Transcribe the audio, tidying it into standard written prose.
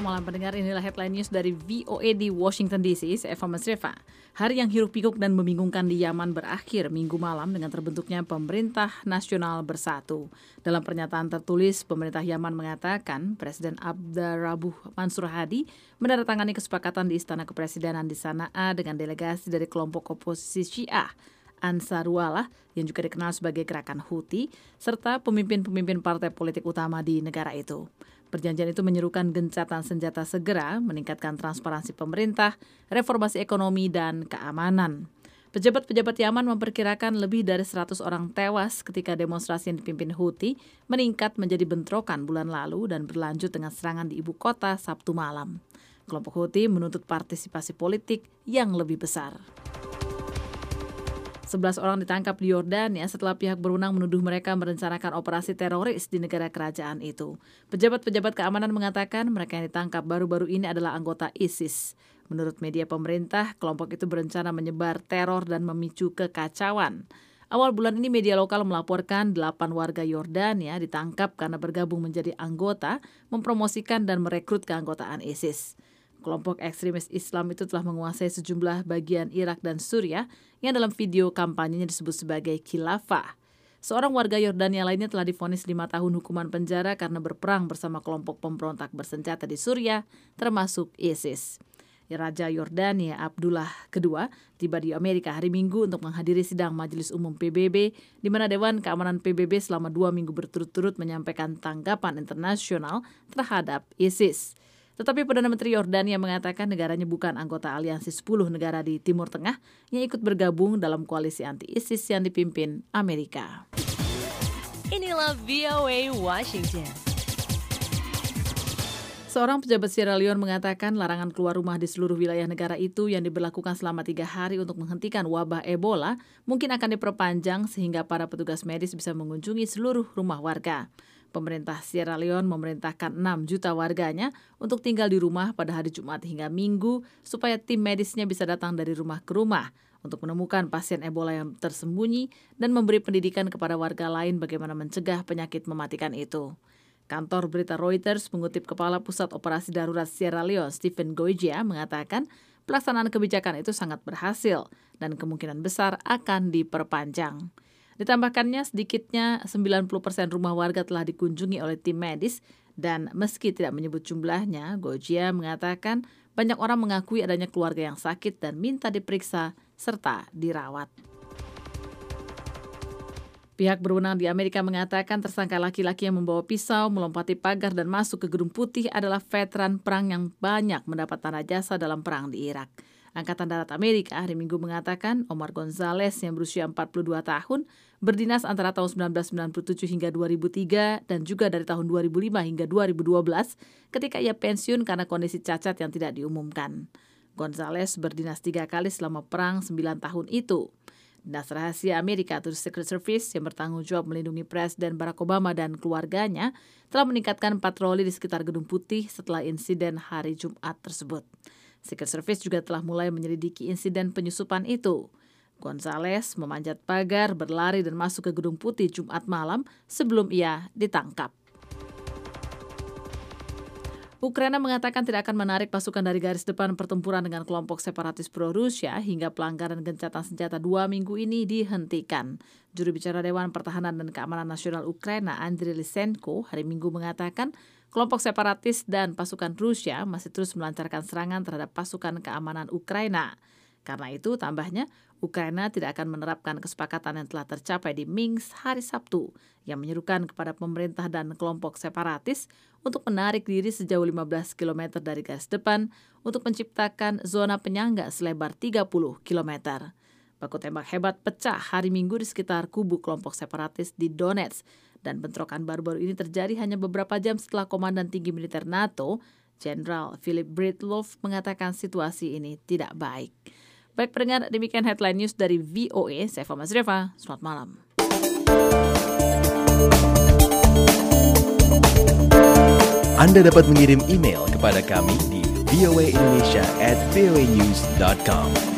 malam pendengar, inilah headline news dari VOA di Washington DC. Saya Eva Masreva. Hari yang hiruk pikuk dan membingungkan di Yaman berakhir Minggu malam dengan terbentuknya Pemerintah Nasional Bersatu. Dalam pernyataan tertulis, pemerintah Yaman mengatakan Presiden Abdurrabuh Mansur Hadi menandatangani kesepakatan di Istana Kepresidenan di Sana'a dengan delegasi dari kelompok oposisi Syiah Ansarullah yang juga dikenal sebagai Gerakan Houthi, serta pemimpin-pemimpin partai politik utama di negara itu. Perjanjian itu menyerukan gencatan senjata segera, meningkatkan transparansi pemerintah, reformasi ekonomi, dan keamanan. Pejabat-pejabat Yaman memperkirakan lebih dari 100 orang tewas ketika demonstrasi yang dipimpin Houthi meningkat menjadi bentrokan bulan lalu dan berlanjut dengan serangan di ibu kota Sabtu malam. Kelompok Houthi menuntut partisipasi politik yang lebih besar. 11 orang ditangkap di Yordania setelah pihak berwenang menuduh mereka merencanakan operasi teroris di negara kerajaan itu. Pejabat-pejabat keamanan mengatakan mereka yang ditangkap baru-baru ini adalah anggota ISIS. Menurut media pemerintah, kelompok itu berencana menyebar teror dan memicu kekacauan. Awal bulan ini media lokal melaporkan 8 warga Yordania ditangkap karena bergabung menjadi anggota, mempromosikan dan merekrut keanggotaan ISIS. Kelompok ekstremis Islam itu telah menguasai sejumlah bagian Irak dan Suriah yang dalam video kampanyenya disebut sebagai khilafah. Seorang warga Yordania lainnya telah divonis 5 tahun hukuman penjara karena berperang bersama kelompok pemberontak bersenjata di Suriah, termasuk ISIS. Raja Yordania Abdullah II tiba di Amerika hari Minggu untuk menghadiri sidang Majelis Umum PBB, di mana Dewan Keamanan PBB selama 2 minggu berturut-turut menyampaikan tanggapan internasional terhadap ISIS. Tetapi Perdana Menteri Yordania mengatakan negaranya bukan anggota aliansi 10 negara di Timur Tengah yang ikut bergabung dalam koalisi anti-ISIS yang dipimpin Amerika. Inilah VOA Washington. Seorang pejabat Sierra Leone mengatakan larangan keluar rumah di seluruh wilayah negara itu yang diberlakukan selama 3 hari untuk menghentikan wabah Ebola mungkin akan diperpanjang sehingga para petugas medis bisa mengunjungi seluruh rumah warga. Pemerintah Sierra Leone memerintahkan 6 juta warganya untuk tinggal di rumah pada hari Jumat hingga Minggu supaya tim medisnya bisa datang dari rumah ke rumah untuk menemukan pasien Ebola yang tersembunyi dan memberi pendidikan kepada warga lain bagaimana mencegah penyakit mematikan itu. Kantor berita Reuters mengutip Kepala Pusat Operasi Darurat Sierra Leone, Stephen Goijia, mengatakan pelaksanaan kebijakan itu sangat berhasil dan kemungkinan besar akan diperpanjang. Ditambahkannya sedikitnya 90% rumah warga telah dikunjungi oleh tim medis dan meski tidak menyebut jumlahnya, Goijia mengatakan banyak orang mengakui adanya keluarga yang sakit dan minta diperiksa serta dirawat. Pihak berwenang di Amerika mengatakan tersangka laki-laki yang membawa pisau, melompati pagar dan masuk ke Gedung Putih adalah veteran perang yang banyak mendapat tanda jasa dalam perang di Irak. Angkatan Darat Amerika hari Minggu mengatakan Omar Gonzalez yang berusia 42 tahun berdinas antara tahun 1997 hingga 2003 dan juga dari tahun 2005 hingga 2012 ketika ia pensiun karena kondisi cacat yang tidak diumumkan. Gonzalez berdinas 3 kali selama perang 9 tahun itu. Dinas Rahasia Amerika atau Secret Service yang bertanggung jawab melindungi Presiden Barack Obama dan keluarganya telah meningkatkan patroli di sekitar Gedung Putih setelah insiden hari Jumat tersebut. Secret Service juga telah mulai menyelidiki insiden penyusupan itu. Gonzalez memanjat pagar, berlari dan masuk ke Gedung Putih Jumat malam sebelum ia ditangkap. Ukraina mengatakan tidak akan menarik pasukan dari garis depan pertempuran dengan kelompok separatis pro-Rusia hingga pelanggaran gencatan senjata 2 minggu ini dihentikan. Juru bicara Dewan Pertahanan dan Keamanan Nasional Ukraina, Andriy Lysenko, hari Minggu mengatakan kelompok separatis dan pasukan Rusia masih terus melancarkan serangan terhadap pasukan keamanan Ukraina. Karena itu, tambahnya, Ukraina tidak akan menerapkan kesepakatan yang telah tercapai di Minsk hari Sabtu yang menyerukan kepada pemerintah dan kelompok separatis untuk menarik diri sejauh 15 km dari garis depan untuk menciptakan zona penyangga selebar 30 km. Baku tembak hebat pecah hari Minggu di sekitar kubu kelompok separatis di Donetsk dan bentrokan baru-baru ini terjadi hanya beberapa jam setelah Komandan Tinggi Militer NATO, Jenderal Philip Breedlove, mengatakan situasi ini tidak baik. Baik pendengar, demikian headline news dari VOA. Saya Eva Masreva, selamat malam. Anda dapat mengirim email kepada kami di voaindonesia@voanews.com.